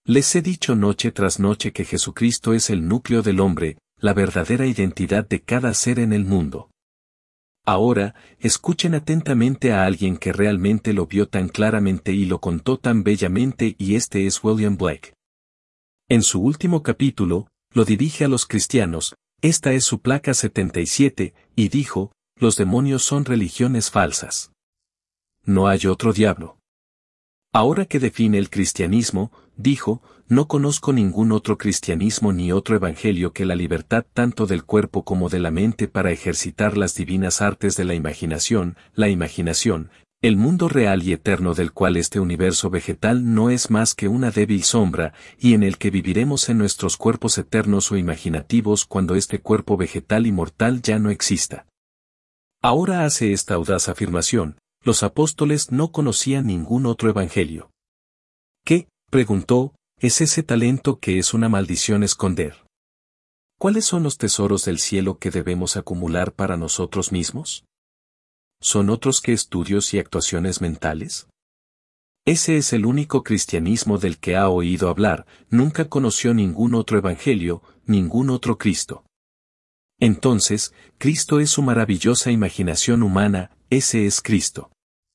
Les he dicho noche tras noche que Jesucristo es el núcleo del hombre, la verdadera identidad de cada ser en el mundo. Ahora, escuchen atentamente a alguien que realmente lo vio tan claramente y lo contó tan bellamente, y este es William Blake. En su último capítulo, lo dirige a los cristianos, esta es su placa 77, y dijo, los demonios son religiones falsas. No hay otro diablo. Ahora que define el cristianismo, dijo, no conozco ningún otro cristianismo ni otro evangelio que la libertad tanto del cuerpo como de la mente para ejercitar las divinas artes de la imaginación, el mundo real y eterno del cual este universo vegetal no es más que una débil sombra, y en el que viviremos en nuestros cuerpos eternos o imaginativos cuando este cuerpo vegetal y mortal ya no exista. Ahora hace esta audaz afirmación, los apóstoles no conocían ningún otro evangelio. ¿Qué, preguntó, es ese talento que es una maldición esconder? ¿Cuáles son los tesoros del cielo que debemos acumular para nosotros mismos? ¿Son otros que estudios y actuaciones mentales? Ese es el único cristianismo del que ha oído hablar, nunca conoció ningún otro evangelio, ningún otro Cristo. Entonces, Cristo es su maravillosa imaginación humana, ese es Cristo.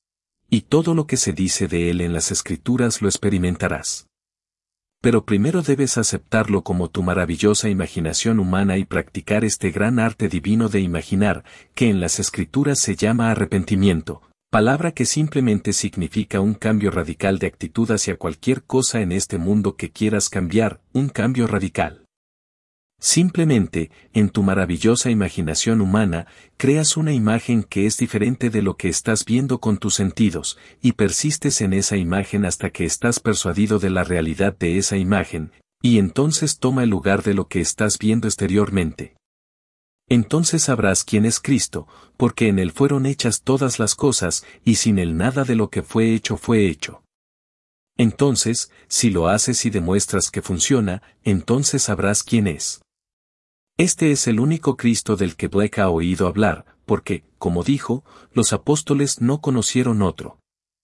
Y todo lo que se dice de él en las Escrituras lo experimentarás. Pero primero debes aceptarlo como tu maravillosa imaginación humana y practicar este gran arte divino de imaginar, que en las Escrituras se llama arrepentimiento, palabra que simplemente significa un cambio radical de actitud hacia cualquier cosa en este mundo que quieras cambiar, un cambio radical. Simplemente, en tu maravillosa imaginación humana, creas una imagen que es diferente de lo que estás viendo con tus sentidos, y persistes en esa imagen hasta que estás persuadido de la realidad de esa imagen, y entonces toma el lugar de lo que estás viendo exteriormente. Entonces sabrás quién es Cristo, porque en él fueron hechas todas las cosas, y sin él nada de lo que fue hecho fue hecho. Entonces, si lo haces y demuestras que funciona, entonces sabrás quién es. Este es el único Cristo del que Blake ha oído hablar, porque, como dijo, los apóstoles no conocieron otro.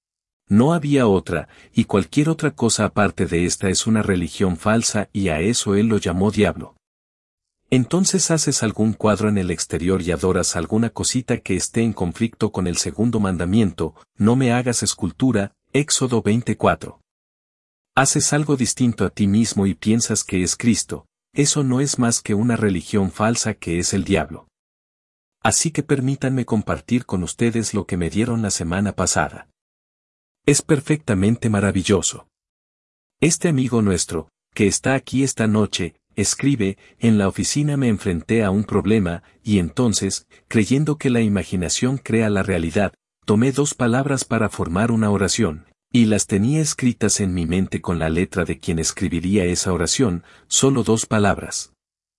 No había otra, y cualquier otra cosa aparte de esta es una religión falsa, y a eso él lo llamó diablo. Entonces haces algún cuadro en el exterior y adoras alguna cosita que esté en conflicto con el segundo mandamiento, no me hagas escultura, Éxodo 24. Haces algo distinto a ti mismo y piensas que es Cristo. Eso no es más que una religión falsa que es el diablo. Así que permítanme compartir con ustedes lo que me dieron la semana pasada. Es perfectamente maravilloso. Este amigo nuestro, que está aquí esta noche, escribe, en la oficina me enfrenté a un problema, y entonces, creyendo que la imaginación crea la realidad, tomé 2 palabras para formar una oración. Y las tenía escritas en mi mente con la letra de quien escribiría esa oración, solo 2 palabras.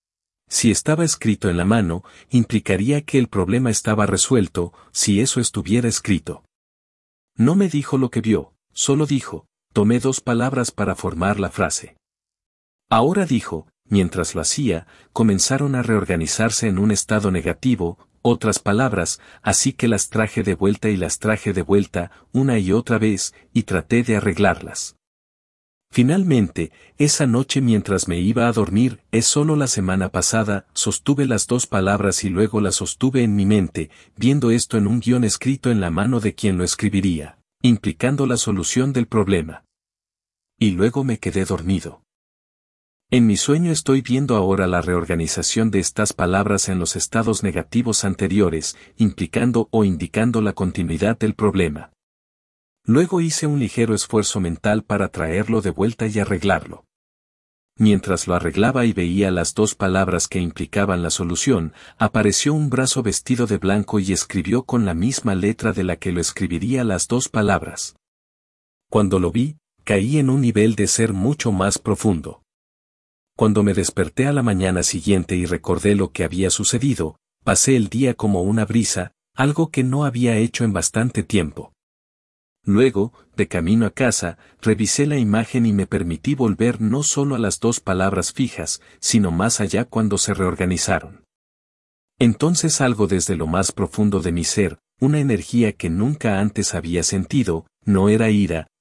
Si estaba escrito en la mano, implicaría que el problema estaba resuelto, si eso estuviera escrito. No me dijo lo que vio, solo dijo, tomé 2 palabras para formar la frase. Ahora dijo, mientras lo hacía, comenzaron a reorganizarse en un estado negativo, otras palabras, así que las traje de vuelta y las traje de vuelta, una y otra vez, y traté de arreglarlas. Finalmente, esa noche mientras me iba a dormir, es solo la semana pasada, sostuve las 2 palabras y luego las sostuve en mi mente, viendo esto en un guión escrito en la mano de quien lo escribiría, implicando la solución del problema. Y luego me quedé dormido. En mi sueño estoy viendo ahora la reorganización de estas palabras en los estados negativos anteriores, implicando o indicando la continuidad del problema. Luego hice un ligero esfuerzo mental para traerlo de vuelta y arreglarlo. Mientras lo arreglaba y veía las 2 palabras que implicaban la solución, apareció un brazo vestido de blanco y escribió con la misma letra de la que lo escribiría las 2 palabras. Cuando lo vi, caí en un nivel de ser mucho más profundo. Cuando me desperté a la mañana siguiente y recordé lo que había sucedido, pasé el día como una brisa, algo que no había hecho en bastante tiempo. Luego, de camino a casa, revisé la imagen y me permití volver no solo a las 2 palabras fijas, sino más allá cuando se reorganizaron. Entonces algo desde lo más profundo de mi ser, una energía que nunca antes había sentido, no era ira,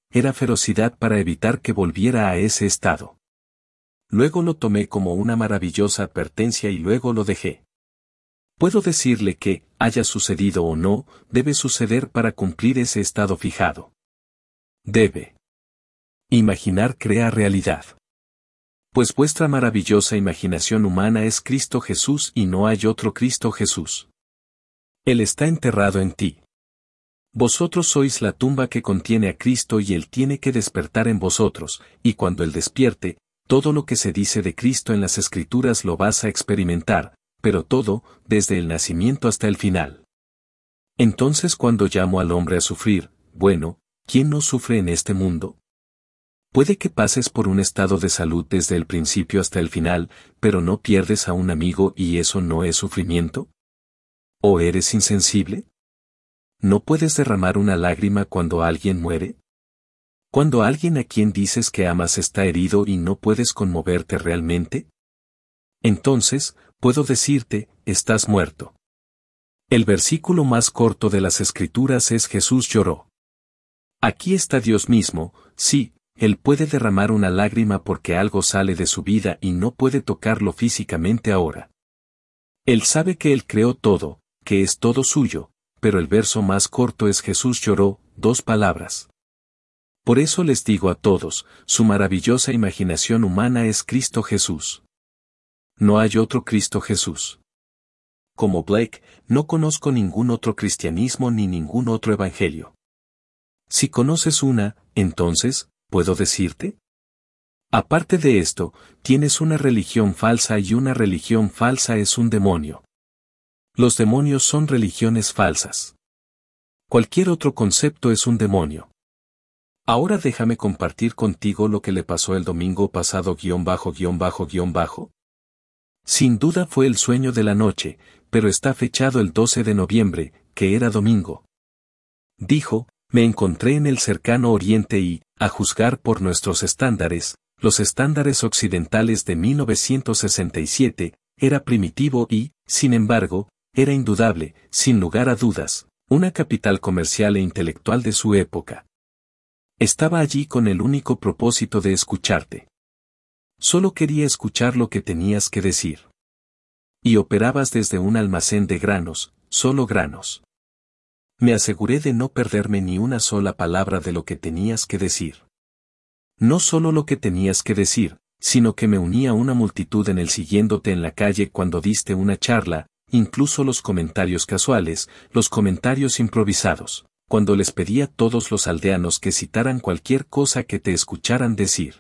era ferocidad para evitar que volviera a ese estado. Luego lo tomé como una maravillosa advertencia y luego lo dejé. Puedo decirle que, haya sucedido o no, debe suceder para cumplir ese estado fijado. Debe. Imaginar crea realidad. Pues vuestra maravillosa imaginación humana es Cristo Jesús y no hay otro Cristo Jesús. Él está enterrado en ti. Vosotros sois la tumba que contiene a Cristo y Él tiene que despertar en vosotros, y cuando Él despierte, todo lo que se dice de Cristo en las Escrituras lo vas a experimentar, pero todo, desde el nacimiento hasta el final. Entonces cuando llamo al hombre a sufrir, bueno, ¿quién no sufre en este mundo? Puede que pases por un estado de salud desde el principio hasta el final, pero no pierdes a un amigo y eso no es sufrimiento. ¿O eres insensible? ¿No puedes derramar una lágrima cuando alguien muere? ¿Cuando alguien a quien dices que amas está herido y no puedes conmoverte realmente? Entonces, puedo decirte, estás muerto. El versículo más corto de las Escrituras es Jesús lloró. Aquí está Dios mismo, sí, Él puede derramar una lágrima porque algo sale de su vida y no puede tocarlo físicamente ahora. Él sabe que Él creó todo, que es todo suyo, pero el verso más corto es Jesús lloró, 2 palabras. Por eso les digo a todos, su maravillosa imaginación humana es Cristo Jesús. No hay otro Cristo Jesús. Como Blake, no conozco ningún otro cristianismo ni ningún otro evangelio. Si conoces una, entonces, ¿puedo decirte? Aparte de esto, tienes una religión falsa y una religión falsa es un demonio. Los demonios son religiones falsas. Cualquier otro concepto es un demonio. Ahora déjame compartir contigo lo que le pasó el domingo pasado ____. Sin duda fue el sueño de la noche, pero está fechado el 12 de noviembre, que era domingo. Dijo, me encontré en el cercano Oriente y, a juzgar por nuestros estándares, los estándares occidentales de 1967, era primitivo y, sin embargo, era indudable, sin lugar a dudas, una capital comercial e intelectual de su época. Estaba allí con el único propósito de escucharte. Solo quería escuchar lo que tenías que decir. Y operabas desde un almacén de granos, solo granos. Me aseguré de no perderme ni una sola palabra de lo que tenías que decir. No solo lo que tenías que decir, sino que me uní a una multitud en el siguiéndote en la calle cuando diste una charla, incluso los comentarios casuales, los comentarios improvisados, cuando les pedí a todos los aldeanos que citaran cualquier cosa que te escucharan decir.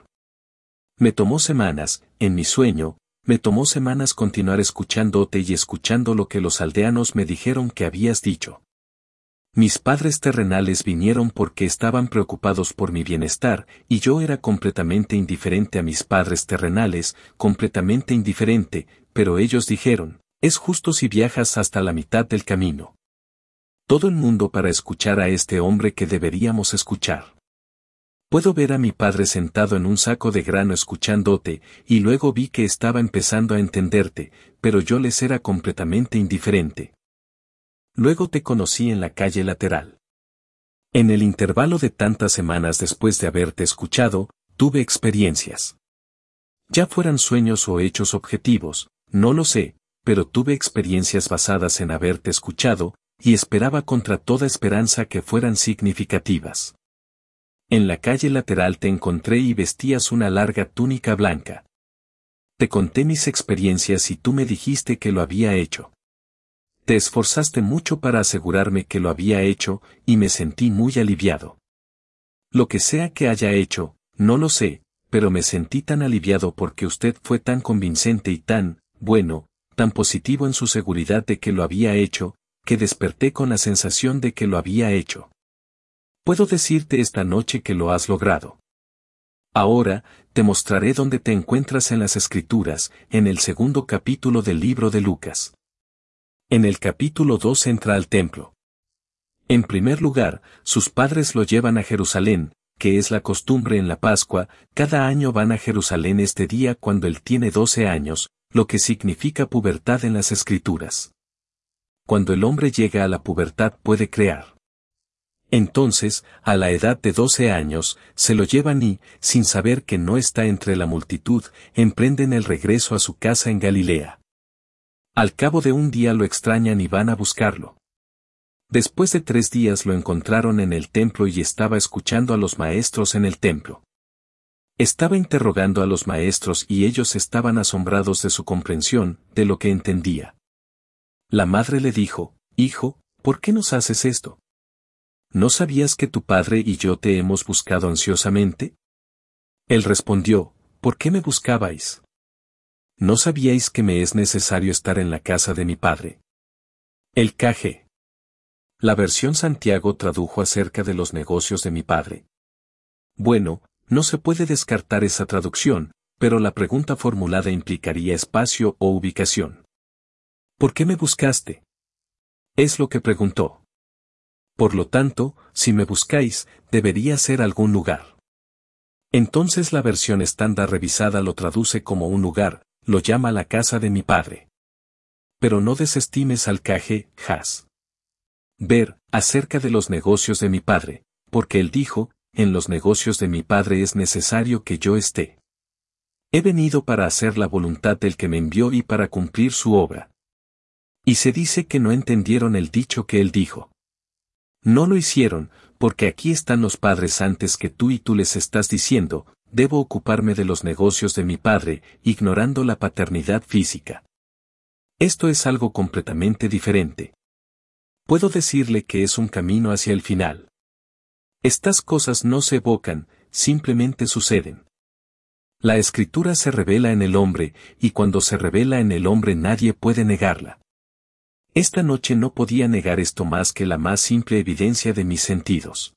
Me tomó semanas, en mi sueño, me tomó semanas continuar escuchándote y escuchando lo que los aldeanos me dijeron que habías dicho. Mis padres terrenales vinieron porque estaban preocupados por mi bienestar, y yo era completamente indiferente a mis padres terrenales, completamente indiferente, pero ellos dijeron, es justo si viajas hasta la mitad del camino. Todo el mundo para escuchar a este hombre que deberíamos escuchar. Puedo ver a mi padre sentado en un saco de grano escuchándote, y luego vi que estaba empezando a entenderte, pero yo les era completamente indiferente. Luego te conocí en la calle lateral. En el intervalo de tantas semanas después de haberte escuchado, tuve experiencias. Ya fueran sueños o hechos objetivos, no lo sé, pero tuve experiencias basadas en haberte escuchado, y esperaba contra toda esperanza que fueran significativas. En la calle lateral te encontré y vestías una larga túnica blanca. Te conté mis experiencias y tú me dijiste que lo había hecho. Te esforzaste mucho para asegurarme que lo había hecho, y me sentí muy aliviado. Lo que sea que haya hecho, no lo sé, pero me sentí tan aliviado porque usted fue tan convincente y tan, bueno, tan positivo en su seguridad de que lo había hecho, que desperté con la sensación de que lo había hecho. Puedo decirte esta noche que lo has logrado. Ahora, te mostraré dónde te encuentras en las Escrituras, en el segundo capítulo del libro de Lucas. En el capítulo 2 entra al templo. En primer lugar, sus padres lo llevan a Jerusalén, que es la costumbre en la Pascua, cada año van a Jerusalén este día cuando él tiene 12 años, lo que significa pubertad en las Escrituras. Cuando el hombre llega a la pubertad puede crear. Entonces, a la edad de 12 años, se lo llevan y, sin saber que no está entre la multitud, emprenden el regreso a su casa en Galilea. Al cabo de un día lo extrañan y van a buscarlo. Después de 3 días lo encontraron en el templo y estaba escuchando a los maestros en el templo. Estaba interrogando a los maestros y ellos estaban asombrados de su comprensión, de lo que entendía. La madre le dijo, «Hijo, ¿por qué nos haces esto? ¿No sabías que tu padre y yo te hemos buscado ansiosamente?» Él respondió, «¿Por qué me buscabais? ¿No sabíais que me es necesario estar en la casa de mi padre?» El KG. La versión Santiago tradujo acerca de los negocios de mi padre. Bueno, no se puede descartar esa traducción, pero la pregunta formulada implicaría espacio o ubicación. ¿Por qué me buscaste? Es lo que preguntó. Por lo tanto, si me buscáis, debería ser algún lugar. Entonces la versión estándar revisada lo traduce como un lugar, lo llama la casa de mi padre. Pero no desestimes al KG, has. Ver, acerca de los negocios de mi padre, porque él dijo, en los negocios de mi padre es necesario que yo esté. He venido para hacer la voluntad del que me envió y para cumplir su obra. Y se dice que no entendieron el dicho que él dijo. No lo hicieron, porque aquí están los padres antes que tú y tú les estás diciendo, debo ocuparme de los negocios de mi padre, ignorando la paternidad física. Esto es algo completamente diferente. Puedo decirle que es un camino hacia el final. Estas cosas no se evocan, simplemente suceden. La escritura se revela en el hombre, y cuando se revela en el hombre nadie puede negarla. Esta noche no podía negar esto más que la más simple evidencia de mis sentidos.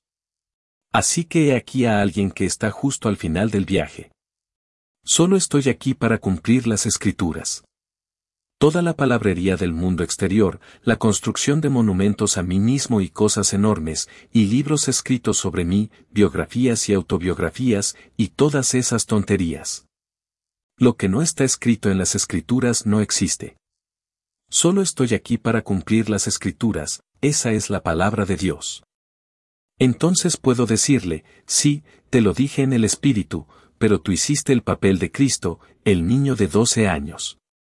Así que he aquí a alguien que está justo al final del viaje. Solo estoy aquí para cumplir las escrituras. Toda la palabrería del mundo exterior, la construcción de monumentos a mí mismo y cosas enormes, y libros escritos sobre mí, biografías y autobiografías, y todas esas tonterías. Lo que no está escrito en las escrituras no existe. Solo estoy aquí para cumplir las escrituras, esa es la palabra de Dios. Entonces puedo decirle, sí, te lo dije en el Espíritu, pero tú hiciste el papel de Cristo, el niño de 12 años.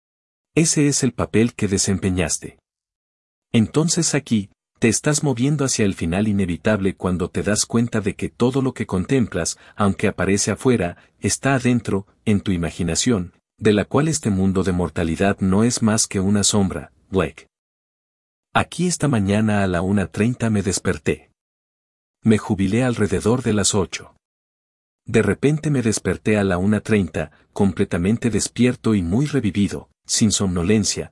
Ese es el papel que desempeñaste. Entonces aquí, te estás moviendo hacia el final inevitable cuando te das cuenta de que todo lo que contemplas, aunque aparece afuera, está adentro, en tu imaginación, de la cual este mundo de mortalidad no es más que una sombra, Black. Aquí esta mañana a la 1:30 me desperté. Me jubilé alrededor de las 8. De repente me desperté a la 1:30, completamente despierto y muy revivido, sin somnolencia,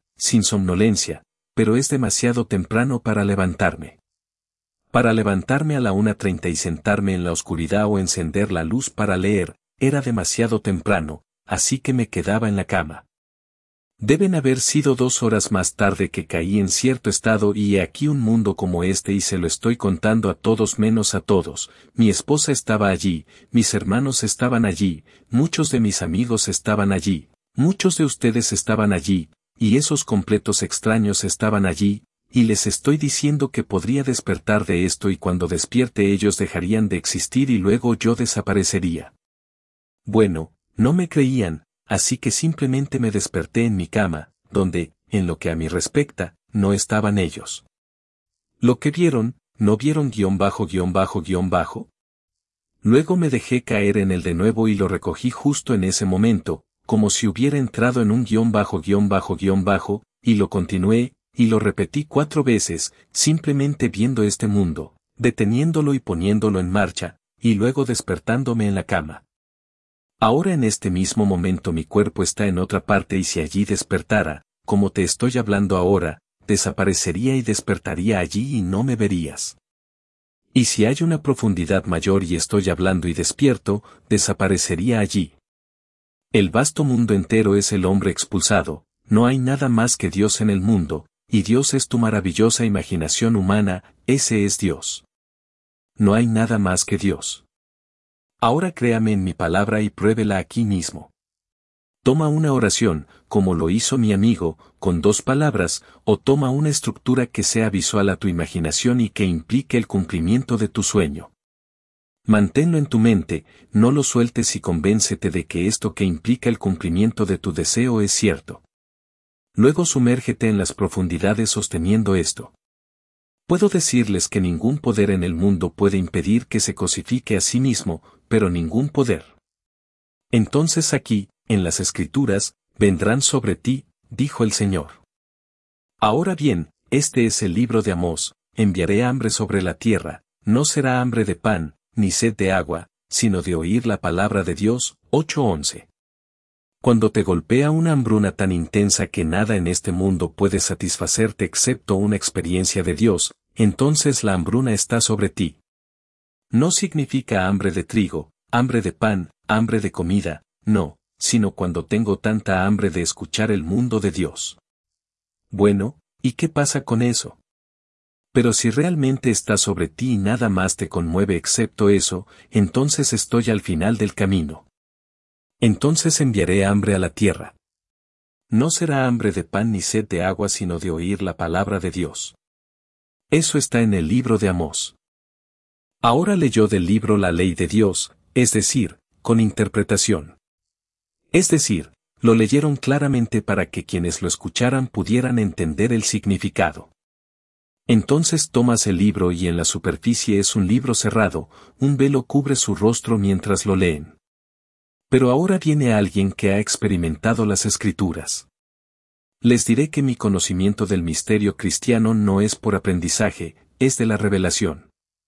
pero es demasiado temprano para levantarme. Para levantarme a la 1:30 y sentarme en la oscuridad o encender la luz para leer, era demasiado temprano, así que me quedaba en la cama. Deben haber sido 2 horas más tarde que caí en cierto estado y he aquí un mundo como este y se lo estoy contando a todos menos a todos. Mi esposa estaba allí, mis hermanos estaban allí, muchos de mis amigos estaban allí, muchos de ustedes estaban allí, y esos completos extraños estaban allí, y les estoy diciendo que podría despertar de esto y cuando despierte ellos dejarían de existir y luego yo desaparecería. Bueno, no me creían, así que simplemente me desperté en mi cama, donde, en lo que a mí respecta, no estaban ellos. Lo que vieron, ¿no vieron ___? Luego me dejé caer en él de nuevo y lo recogí justo en ese momento, como si hubiera entrado en un ___, y lo continué, y lo repetí 4 veces, simplemente viendo este mundo, deteniéndolo y poniéndolo en marcha, y luego despertándome en la cama. Ahora en este mismo momento mi cuerpo está en otra parte y si allí despertara, como te estoy hablando ahora, desaparecería y despertaría allí y no me verías. Y si hay una profundidad mayor y estoy hablando y despierto, desaparecería allí. El vasto mundo entero es el hombre expulsado, no hay nada más que Dios en el mundo, y Dios es tu maravillosa imaginación humana, ese es Dios. No hay nada más que Dios. Ahora créame en mi palabra y pruébela aquí mismo. Toma una oración, como lo hizo mi amigo, con 2 palabras, o toma una estructura que sea visual a tu imaginación y que implique el cumplimiento de tu sueño. Manténlo en tu mente, no lo sueltes y convéncete de que esto que implica el cumplimiento de tu deseo es cierto. Luego sumérgete en las profundidades sosteniendo esto. Puedo decirles que ningún poder en el mundo puede impedir que se cosifique a sí mismo, pero ningún poder. Entonces aquí, en las Escrituras, vendrán sobre ti, dijo el Señor. Ahora bien, este es el libro de Amós: enviaré hambre sobre la tierra, no será hambre de pan, ni sed de agua, sino de oír la palabra de Dios. 8:11. Cuando te golpea una hambruna tan intensa que nada en este mundo puede satisfacerte excepto una experiencia de Dios, entonces la hambruna está sobre ti. No significa hambre de trigo, hambre de pan, hambre de comida, no, sino cuando tengo tanta hambre de escuchar el mundo de Dios. Bueno, ¿y qué pasa con eso? Pero si realmente está sobre ti y nada más te conmueve excepto eso, entonces estoy al final del camino. Entonces enviaré hambre a la tierra. No será hambre de pan ni sed de agua sino de oír la palabra de Dios. Eso está en el libro de Amós. Ahora leyó del libro la ley de Dios, es decir, con interpretación. Es decir, lo leyeron claramente para que quienes lo escucharan pudieran entender el significado. Entonces tomas el libro y en la superficie es un libro cerrado, un velo cubre su rostro mientras lo leen. Pero ahora viene alguien que ha experimentado las Escrituras. Les diré que mi conocimiento del misterio cristiano no es por aprendizaje, es de la revelación.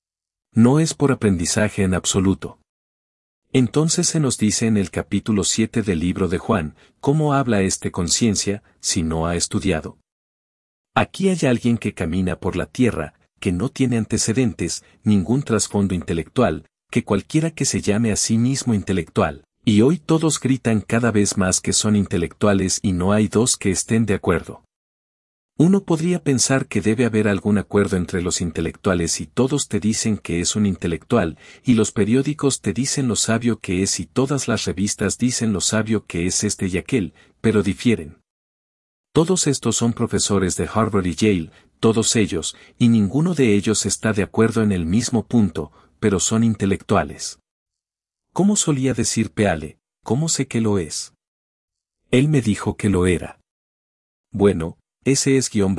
No es por aprendizaje en absoluto. Entonces se nos dice en el capítulo 7 del libro de Juan, ¿cómo habla conciencia, si no ha estudiado? Aquí hay alguien que camina por la tierra, que no tiene antecedentes, ningún trasfondo intelectual, que cualquiera que se llame a sí mismo intelectual, y hoy todos gritan cada vez más que son intelectuales y no hay 2 que estén de acuerdo. Uno podría pensar que debe haber algún acuerdo entre los intelectuales y todos te dicen que es un intelectual, y los periódicos te dicen lo sabio que es y todas las revistas dicen lo sabio que es este y aquel, pero difieren. Todos estos son profesores de Harvard y Yale, todos ellos, y ninguno de ellos está de acuerdo en el mismo punto, pero son intelectuales. ¿Cómo solía decir Peale? ¿Cómo sé que lo es? Él me dijo que lo era. Bueno, ¿ese es ___?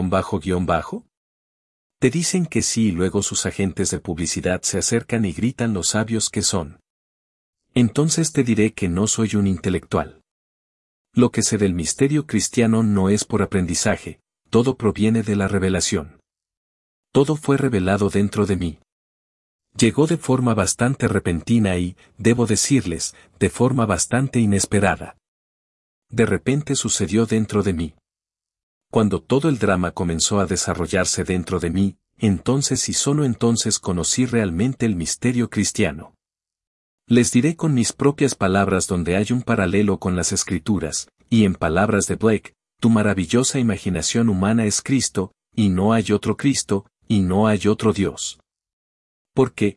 Te dicen que sí y luego sus agentes de publicidad se acercan y gritan lo sabios que son. Entonces te diré que no soy un intelectual. Lo que sé del misterio cristiano no es por aprendizaje, todo proviene de la revelación. Todo fue revelado dentro de mí. Llegó de forma bastante repentina y, debo decirles, de forma bastante inesperada. De repente sucedió dentro de mí. Cuando todo el drama comenzó a desarrollarse dentro de mí, entonces y solo entonces conocí realmente el misterio cristiano. Les diré con mis propias palabras donde hay un paralelo con las Escrituras, y en palabras de Blake, tu maravillosa imaginación humana es Cristo, y no hay otro Cristo, y no hay otro Dios. Porque,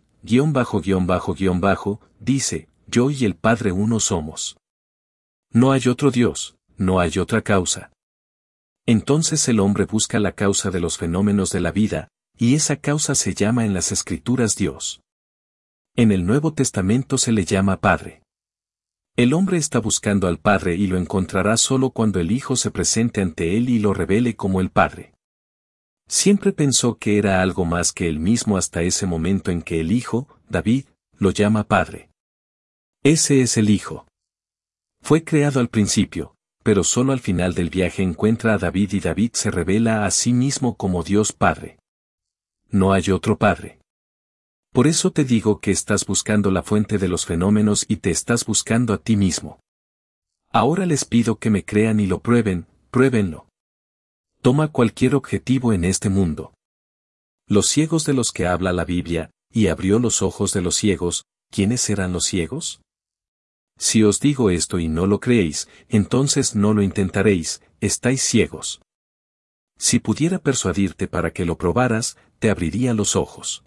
__, dice, yo y el Padre uno somos. No hay otro Dios, no hay otra causa. Entonces el hombre busca la causa de los fenómenos de la vida, y esa causa se llama en las Escrituras Dios. En el Nuevo Testamento se le llama Padre. El hombre está buscando al Padre y lo encontrará solo cuando el Hijo se presente ante él y lo revele como el Padre. Siempre pensó que era algo más que él mismo hasta ese momento en que el Hijo, David, lo llama Padre. Ese es el Hijo. Fue creado al principio, pero solo al final del viaje encuentra a David y David se revela a sí mismo como Dios Padre. No hay otro Padre. Por eso te digo que estás buscando la fuente de los fenómenos y te estás buscando a ti mismo. Ahora les pido que me crean y lo prueben, pruébenlo. Toma cualquier objetivo en este mundo. Los ciegos de los que habla la Biblia, y abrió los ojos de los ciegos, ¿quiénes eran los ciegos? Si os digo esto y no lo creéis, entonces no lo intentaréis, estáis ciegos. Si pudiera persuadirte para que lo probaras, te abriría los ojos.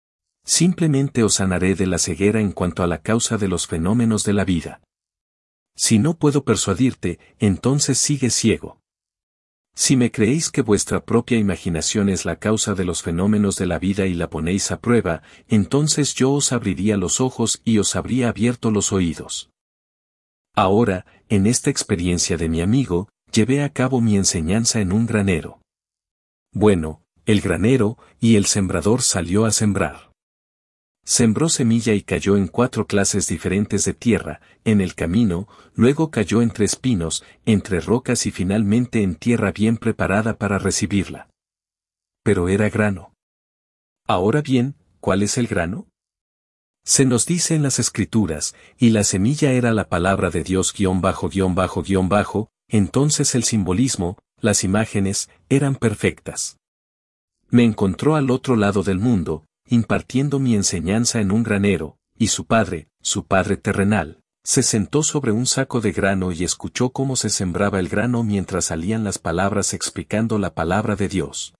Simplemente os sanaré de la ceguera en cuanto a la causa de los fenómenos de la vida. Si no puedo persuadirte, entonces sigue ciego. Si me creéis que vuestra propia imaginación es la causa de los fenómenos de la vida y la ponéis a prueba, entonces yo os abriría los ojos y os habría abierto los oídos. Ahora, en esta experiencia de mi amigo, llevé a cabo mi enseñanza en un granero. Bueno, el granero, y el sembrador salió a sembrar. Sembró semilla y cayó en 4 clases diferentes de tierra, en el camino, luego cayó entre espinos, entre rocas y finalmente en tierra bien preparada para recibirla. Pero era grano. Ahora bien, ¿cuál es el grano? Se nos dice en las Escrituras, y la semilla era la palabra de Dios ____, entonces el simbolismo, las imágenes, eran perfectas. Me encontró al otro lado del mundo, impartiendo mi enseñanza en un granero, y su padre terrenal, se sentó sobre un saco de grano y escuchó cómo se sembraba el grano mientras salían las palabras explicando la palabra de Dios.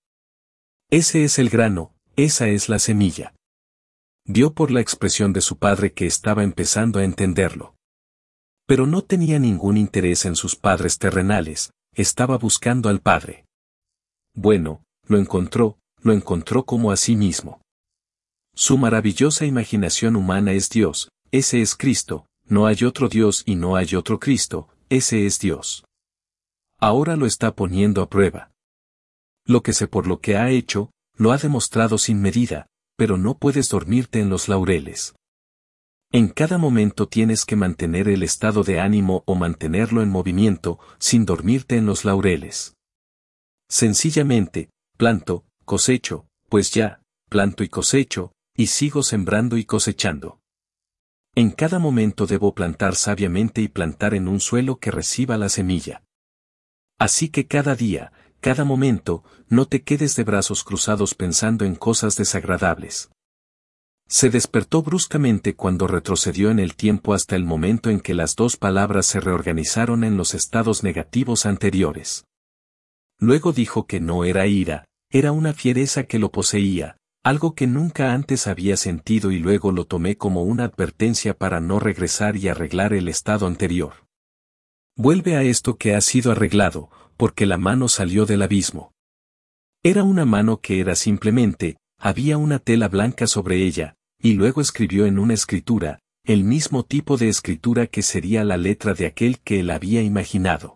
Ese es el grano, esa es la semilla. Vio por la expresión de su padre que estaba empezando a entenderlo. Pero no tenía ningún interés en sus padres terrenales, estaba buscando al Padre. Bueno, lo encontró como a sí mismo. Su maravillosa imaginación humana es Dios, ese es Cristo, no hay otro Dios y no hay otro Cristo, ese es Dios. Ahora lo está poniendo a prueba. Lo que sé por lo que ha hecho, lo ha demostrado sin medida, pero no puedes dormirte en los laureles. En cada momento tienes que mantener el estado de ánimo o mantenerlo en movimiento, sin dormirte en los laureles. Sencillamente, planto, cosecho, pues ya, planto y cosecho, y sigo sembrando y cosechando. En cada momento debo plantar sabiamente y plantar en un suelo que reciba la semilla. Así que cada día, cada momento, no te quedes de brazos cruzados pensando en cosas desagradables. Se despertó bruscamente cuando retrocedió en el tiempo hasta el momento en que las 2 palabras se reorganizaron en los estados negativos anteriores. Luego dijo que no era ira, era una fiereza que lo poseía, algo que nunca antes había sentido y luego lo tomé como una advertencia para no regresar y arreglar el estado anterior. Vuelve a esto que ha sido arreglado, porque la mano salió del abismo. Era una mano que era simplemente, había una tela blanca sobre ella, y luego escribió en una escritura, el mismo tipo de escritura que sería la letra de aquel que él había imaginado.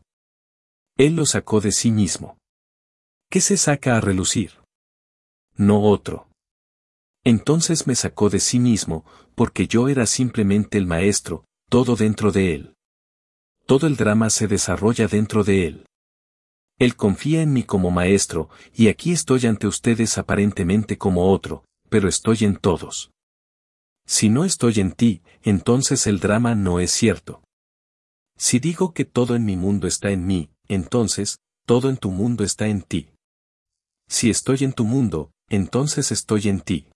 Él lo sacó de sí mismo. ¿Qué se saca a relucir? No otro. Entonces me sacó de sí mismo, porque yo era simplemente el maestro, todo dentro de él. Todo el drama se desarrolla dentro de él. Él confía en mí como maestro, y aquí estoy ante ustedes aparentemente como otro, pero estoy en todos. Si no estoy en ti, entonces el drama no es cierto. Si digo que todo en mi mundo está en mí, entonces, todo en tu mundo está en ti. Si estoy en tu mundo, entonces estoy en ti.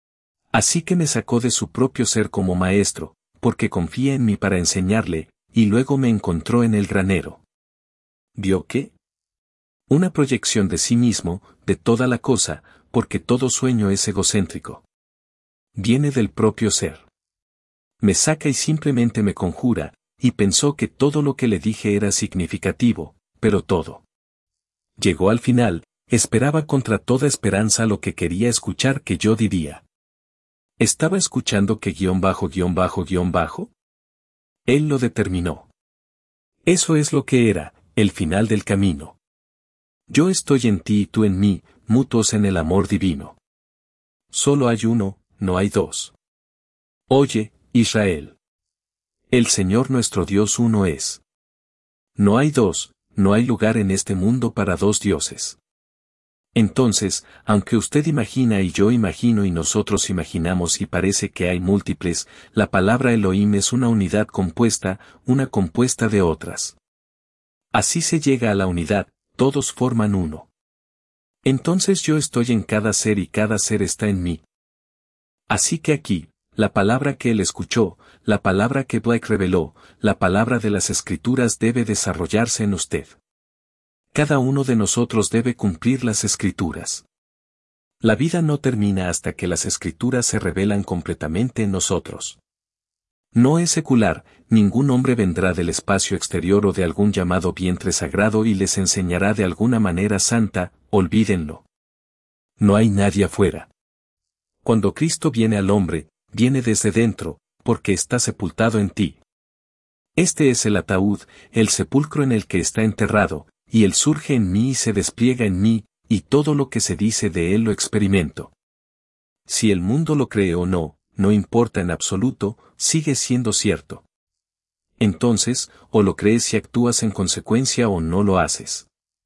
Así que me sacó de su propio ser como maestro, porque confía en mí para enseñarle, y luego me encontró en el granero. ¿Vio qué? Una proyección de sí mismo, de toda la cosa, porque todo sueño es egocéntrico. Viene del propio ser. Me saca y simplemente me conjura, y pensó que todo lo que le dije era significativo, pero todo. Llegó al final, esperaba contra toda esperanza lo que quería escuchar que yo diría. ¿Estaba escuchando que ____? Él lo determinó. Eso es lo que era, el final del camino. Yo estoy en ti y tú en mí, mutuos en el amor divino. Solo hay uno, no hay dos. Oye, Israel. El Señor nuestro Dios uno es. No hay dos, no hay lugar en este mundo para 2 dioses. Entonces, aunque usted imagina y yo imagino y nosotros imaginamos y parece que hay múltiples, la palabra Elohim es una unidad compuesta, una compuesta de otras. Así se llega a la unidad, todos forman uno. Entonces yo estoy en cada ser y cada ser está en mí. Así que aquí, la palabra que él escuchó, la palabra que Blake reveló, la palabra de las Escrituras debe desarrollarse en usted. Cada uno de nosotros debe cumplir las Escrituras. La vida no termina hasta que las Escrituras se revelan completamente en nosotros. No es secular, ningún hombre vendrá del espacio exterior o de algún llamado vientre sagrado y les enseñará de alguna manera santa, olvídenlo. No hay nadie afuera. Cuando Cristo viene al hombre, viene desde dentro, porque está sepultado en ti. Este es el ataúd, el sepulcro en el que está enterrado, y él surge en mí y se despliega en mí, y todo lo que se dice de él lo experimento. Si el mundo lo cree o no, no importa en absoluto, sigue siendo cierto. Entonces, o lo crees y actúas en consecuencia o no lo haces.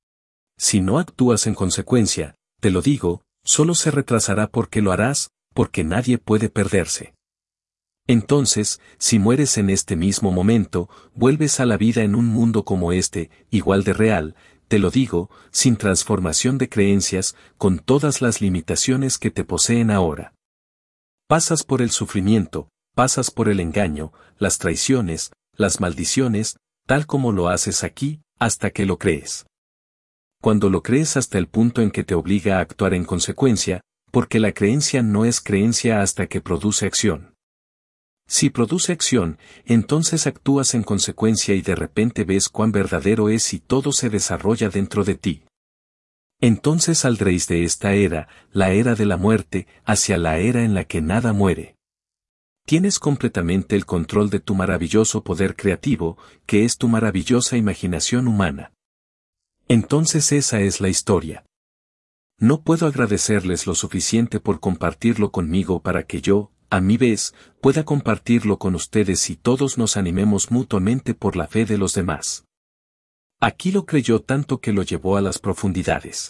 Si no actúas en consecuencia, te lo digo, solo se retrasará porque lo harás, porque nadie puede perderse. Entonces, si mueres en este mismo momento, vuelves a la vida en un mundo como este, igual de real, te lo digo, sin transformación de creencias, con todas las limitaciones que te poseen ahora. Pasas por el sufrimiento, pasas por el engaño, las traiciones, las maldiciones, tal como lo haces aquí, hasta que lo crees. Cuando lo crees hasta el punto en que te obliga a actuar en consecuencia, porque la creencia no es creencia hasta que produce acción. Si produce acción, entonces actúas en consecuencia y de repente ves cuán verdadero es y todo se desarrolla dentro de ti. Entonces saldréis de esta era, la era de la muerte, hacia la era en la que nada muere. Tienes completamente el control de tu maravilloso poder creativo, que es tu maravillosa imaginación humana. Entonces esa es la historia. No puedo agradecerles lo suficiente por compartirlo conmigo para que yo, a mi vez, pueda compartirlo con ustedes y todos nos animemos mutuamente por la fe de los demás. Aquí lo creyó tanto que lo llevó a las profundidades.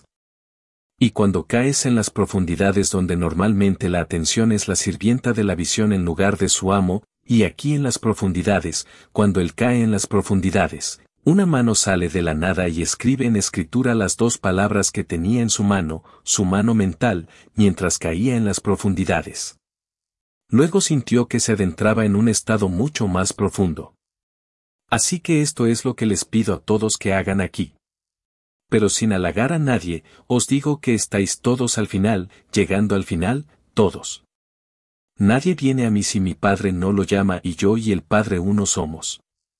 Y cuando caes en las profundidades donde normalmente la atención es la sirvienta de la visión en lugar de su amo, y aquí en las profundidades, cuando él cae en las profundidades, una mano sale de la nada y escribe en escritura las dos palabras que tenía en su mano mental, mientras caía en las profundidades. Luego sintió que se adentraba en un estado mucho más profundo. Así que esto es lo que les pido a todos que hagan aquí. Pero sin halagar a nadie, os digo que estáis todos al final, llegando al final, todos. Nadie viene a mí si mi Padre no lo llama y yo y el Padre uno somos.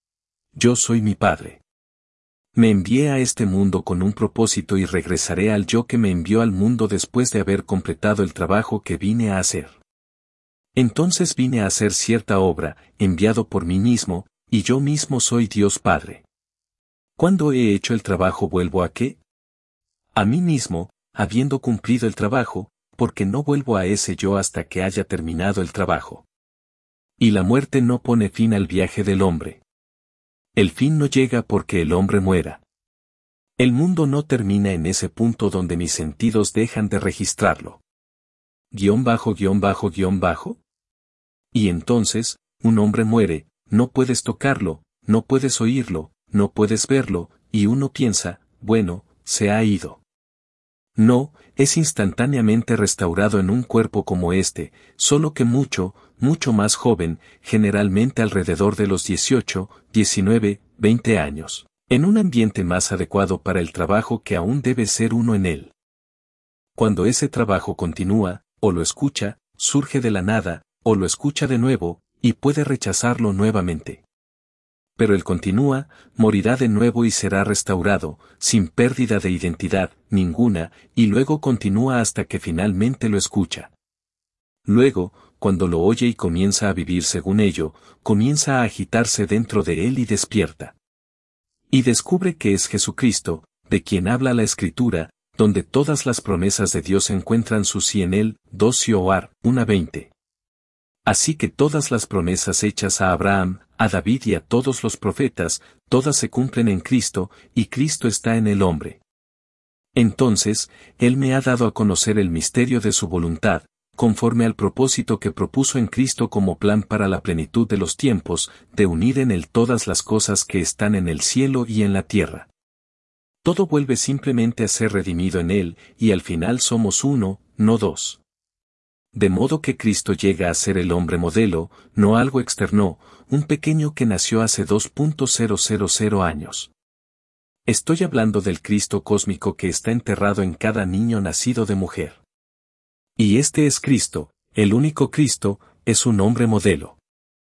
Yo soy mi Padre. Me envié a este mundo con un propósito y regresaré al yo que me envió al mundo después de haber completado el trabajo que vine a hacer. Entonces vine a hacer cierta obra, enviado por mí mismo, y yo mismo soy Dios Padre. Cuando he hecho el trabajo ¿vuelvo a qué? A mí mismo, habiendo cumplido el trabajo, porque no vuelvo a ese yo hasta que haya terminado el trabajo. Y la muerte no pone fin al viaje del hombre. El fin no llega porque el hombre muera. El mundo no termina en ese punto donde mis sentidos dejan de registrarlo. Guión bajo. Y entonces, un hombre muere, no puedes tocarlo, no puedes oírlo, no puedes verlo, y uno piensa, bueno, se ha ido. No, es instantáneamente restaurado en un cuerpo como este, solo que mucho más joven, generalmente alrededor de los 18, 19, 20 años, en un ambiente más adecuado para el trabajo que aún debe ser uno en él. Cuando ese trabajo continúa, o lo escucha, surge de la nada, o lo escucha de nuevo, y puede rechazarlo nuevamente. Pero él continúa, morirá de nuevo y será restaurado, sin pérdida de identidad ninguna, y luego continúa hasta que finalmente lo escucha. Luego, cuando lo oye y comienza a vivir según ello, comienza a agitarse dentro de él y despierta. Y descubre que es Jesucristo, de quien habla la Escritura, donde todas las promesas de Dios encuentran su sí en él, 2 Sioar 1:20. Así que todas las promesas hechas a Abraham, a David y a todos los profetas, todas se cumplen en Cristo, y Cristo está en el hombre. Entonces, Él me ha dado a conocer el misterio de su voluntad, conforme al propósito que propuso en Cristo como plan para la plenitud de los tiempos, de unir en Él todas las cosas que están en el cielo y en la tierra. Todo vuelve simplemente a ser redimido en Él, y al final somos uno, no dos. De modo que Cristo llega a ser el hombre modelo, no algo externo, un pequeño que nació hace 2.000 años. Estoy hablando del Cristo cósmico que está enterrado en cada niño nacido de mujer. Y este es Cristo, el único Cristo, es un hombre modelo.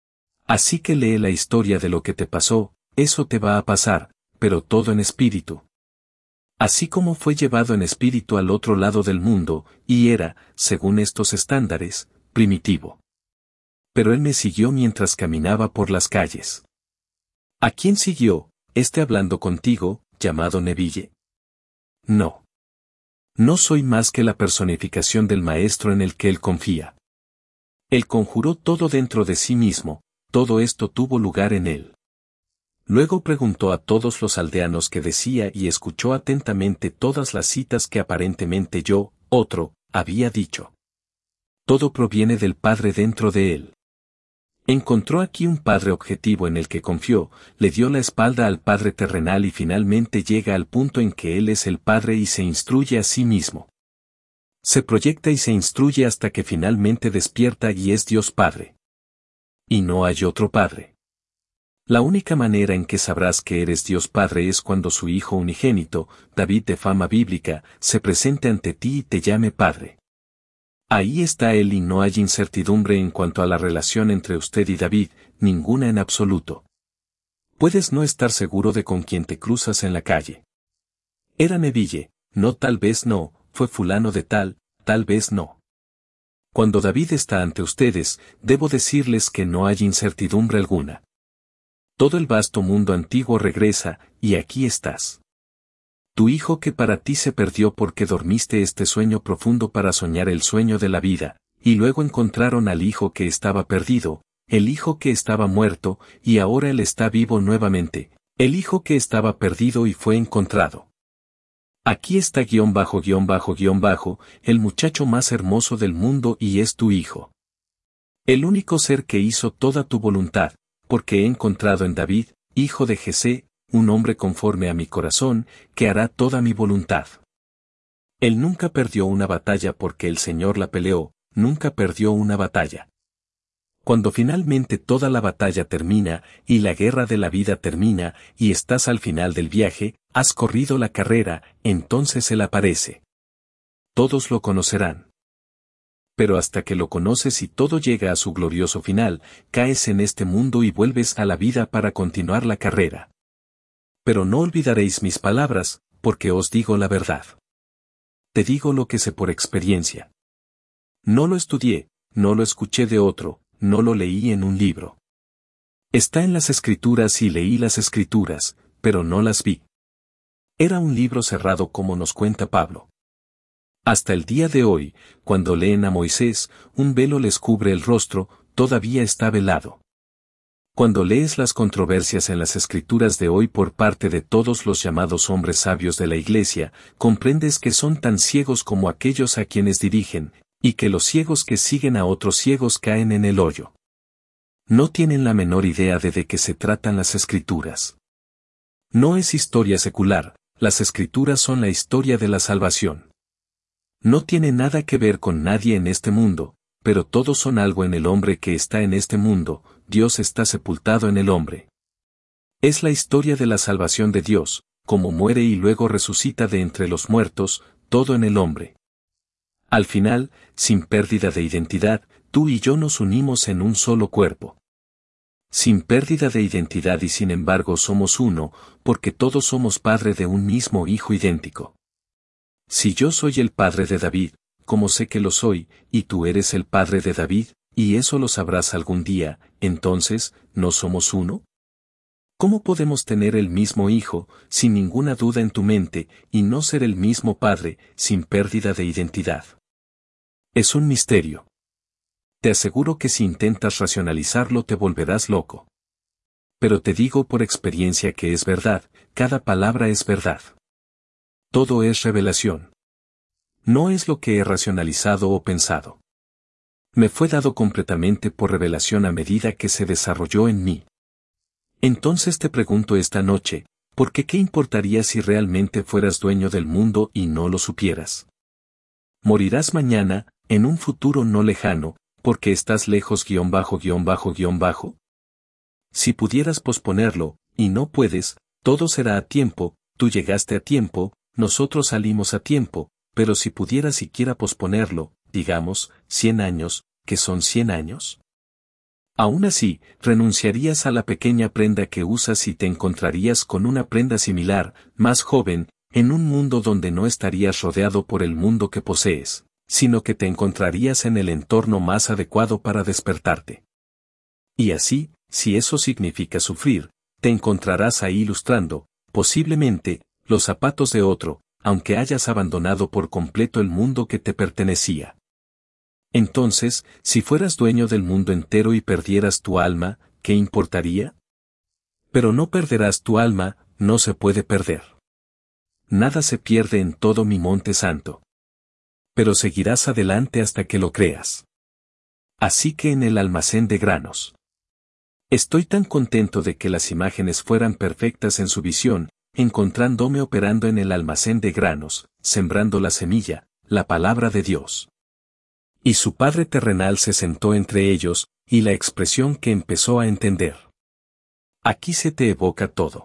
Así que lee la historia de lo que te pasó, eso te va a pasar, pero todo en espíritu. Así como fue llevado en espíritu al otro lado del mundo, y era, según estos estándares, primitivo. Pero él me siguió mientras caminaba por las calles. ¿A quién siguió, hablando contigo, llamado Neville? No. No soy más que la personificación del maestro en el que él confía. Él conjuró todo dentro de sí mismo, todo esto tuvo lugar en él. Luego preguntó a todos los aldeanos qué decía y escuchó atentamente todas las citas que aparentemente yo, otro, había dicho. Todo proviene del Padre dentro de él. Encontró aquí un Padre objetivo en el que confió, le dio la espalda al Padre terrenal y finalmente llega al punto en que Él es el Padre y se instruye a sí mismo. Se proyecta y se instruye hasta que finalmente despierta y es Dios Padre. Y no hay otro Padre. La única manera en que sabrás que eres Dios Padre es cuando su Hijo unigénito, David de fama bíblica, se presente ante ti y te llame Padre. Ahí está Él y no hay incertidumbre en cuanto a la relación entre usted y David, ninguna en absoluto. Puedes no estar seguro de con quién te cruzas en la calle. Era Neville, no tal vez no, fue fulano de tal vez no. Cuando David está ante ustedes, debo decirles que no hay incertidumbre alguna. Todo el vasto mundo antiguo regresa, y aquí estás. Tu hijo que para ti se perdió porque dormiste este sueño profundo para soñar el sueño de la vida, y luego encontraron al hijo que estaba perdido, el hijo que estaba muerto, y ahora él está vivo nuevamente, el hijo que estaba perdido y fue encontrado. Aquí está el muchacho más hermoso del mundo y es tu hijo. El único ser que hizo toda tu voluntad, porque he encontrado en David, hijo de Jesé, un hombre conforme a mi corazón, que hará toda mi voluntad. Él nunca perdió una batalla porque el Señor la peleó, nunca perdió una batalla. Cuando finalmente toda la batalla termina, y la guerra de la vida termina, y estás al final del viaje, has corrido la carrera, entonces Él aparece. Todos lo conocerán. Pero hasta que lo conoces y todo llega a su glorioso final, caes en este mundo y vuelves a la vida para continuar la carrera. Pero no olvidaréis mis palabras, porque os digo la verdad. Te digo lo que sé por experiencia. No lo estudié, no lo escuché de otro, no lo leí en un libro. Está en las Escrituras y leí las Escrituras, pero no las vi. Era un libro cerrado como nos cuenta Pablo. Hasta el día de hoy, cuando leen a Moisés, un velo les cubre el rostro, todavía está velado. Cuando lees las controversias en las Escrituras de hoy por parte de todos los llamados hombres sabios de la Iglesia, comprendes que son tan ciegos como aquellos a quienes dirigen, y que los ciegos que siguen a otros ciegos caen en el hoyo. No tienen la menor idea de qué se tratan las Escrituras. No es historia secular, las Escrituras son la historia de la salvación. No tiene nada que ver con nadie en este mundo, pero todos son algo en el hombre que está en este mundo, Dios está sepultado en el hombre. Es la historia de la salvación de Dios, como muere y luego resucita de entre los muertos, todo en el hombre. Al final, sin pérdida de identidad, tú y yo nos unimos en un solo cuerpo. Sin pérdida de identidad y sin embargo somos uno, porque todos somos padre de un mismo hijo idéntico. Si yo soy el padre de David, como sé que lo soy, y tú eres el padre de David, y eso lo sabrás algún día, entonces, ¿no somos uno? ¿Cómo podemos tener el mismo hijo, sin ninguna duda en tu mente, y no ser el mismo padre, sin pérdida de identidad? Es un misterio. Te aseguro que si intentas racionalizarlo te volverás loco. Pero te digo por experiencia que es verdad, cada palabra es verdad. Todo es revelación. No es lo que he racionalizado o pensado. Me fue dado completamente por revelación a medida que se desarrolló en mí. Entonces te pregunto esta noche, ¿por qué importaría si realmente fueras dueño del mundo y no lo supieras? Morirás mañana, en un futuro no lejano, porque estás lejos ___. Si pudieras posponerlo, y no puedes, todo será a tiempo, tú llegaste a tiempo, nosotros salimos a tiempo, pero si pudieras siquiera posponerlo, digamos, 100 años, ¿qué son 100 años? Aún así, renunciarías a la pequeña prenda que usas y te encontrarías con una prenda similar, más joven, en un mundo donde no estarías rodeado por el mundo que posees, sino que te encontrarías en el entorno más adecuado para despertarte. Y así, si eso significa sufrir, te encontrarás ahí lustrando, posiblemente, los zapatos de otro, aunque hayas abandonado por completo el mundo que te pertenecía. Entonces, si fueras dueño del mundo entero y perdieras tu alma, ¿qué importaría? Pero no perderás tu alma, no se puede perder. Nada se pierde en todo mi monte santo. Pero seguirás adelante hasta que lo creas. Así que en el almacén de granos. Estoy tan contento de que las imágenes fueran perfectas en su visión, encontrándome operando en el almacén de granos, sembrando la semilla, la palabra de Dios. Y su padre terrenal se sentó entre ellos, y la expresión que empezó a entender. Aquí se te evoca todo.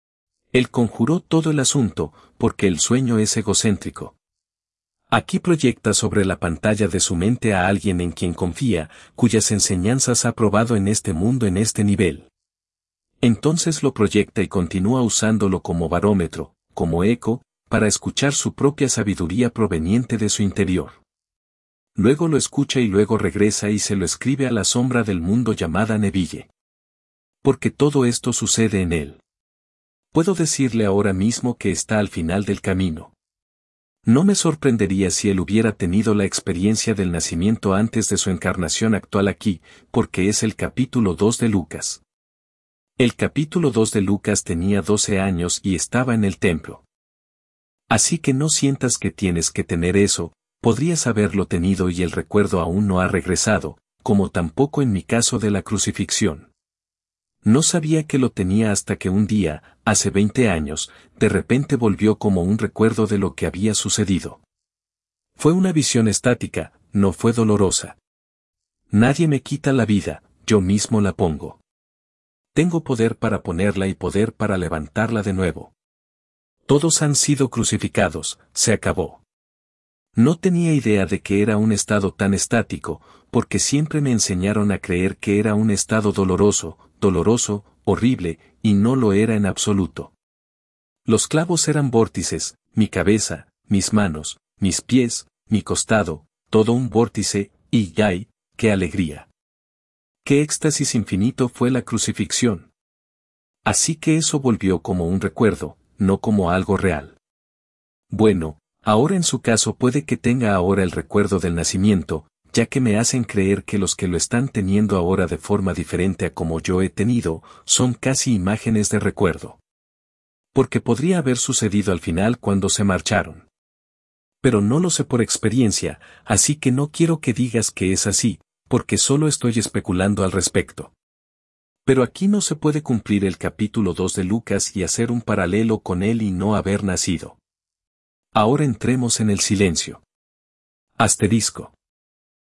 Él conjuró todo el asunto, porque el sueño es egocéntrico. Aquí proyecta sobre la pantalla de su mente a alguien en quien confía, cuyas enseñanzas ha probado en este mundo en este nivel. Entonces lo proyecta y continúa usándolo como barómetro, como eco, para escuchar su propia sabiduría proveniente de su interior. Luego lo escucha y luego regresa y se lo escribe a la sombra del mundo llamada Neville. Porque todo esto sucede en él. Puedo decirle ahora mismo que está al final del camino. No me sorprendería si él hubiera tenido la experiencia del nacimiento antes de su encarnación actual aquí, porque es el capítulo 2 de Lucas. El capítulo 2 de Lucas tenía 12 años y estaba en el templo. Así que no sientas que tienes que tener eso, podrías haberlo tenido y el recuerdo aún no ha regresado, como tampoco en mi caso de la crucifixión. No sabía que lo tenía hasta que un día, hace 20 años, de repente volvió como un recuerdo de lo que había sucedido. Fue una visión estática, no fue dolorosa. Nadie me quita la vida, yo mismo la pongo. Tengo poder para ponerla y poder para levantarla de nuevo. Todos han sido crucificados, se acabó. No tenía idea de que era un estado tan estático, porque siempre me enseñaron a creer que era un estado doloroso, horrible, y no lo era en absoluto. Los clavos eran vórtices, mi cabeza, mis manos, mis pies, mi costado, todo un vórtice, y ¡ay, qué alegría! ¡Qué éxtasis infinito fue la crucifixión! Así que eso volvió como un recuerdo, no como algo real. Bueno, ahora en su caso puede que tenga ahora el recuerdo del nacimiento, ya que me hacen creer que los que lo están teniendo ahora de forma diferente a como yo he tenido, son casi imágenes de recuerdo. Porque podría haber sucedido al final cuando se marcharon. Pero no lo sé por experiencia, así que no quiero que digas que es así, porque solo estoy especulando al respecto. Pero aquí no se puede cumplir el capítulo 2 de Lucas y hacer un paralelo con él y no haber nacido. Ahora entremos en el silencio. Asterisco.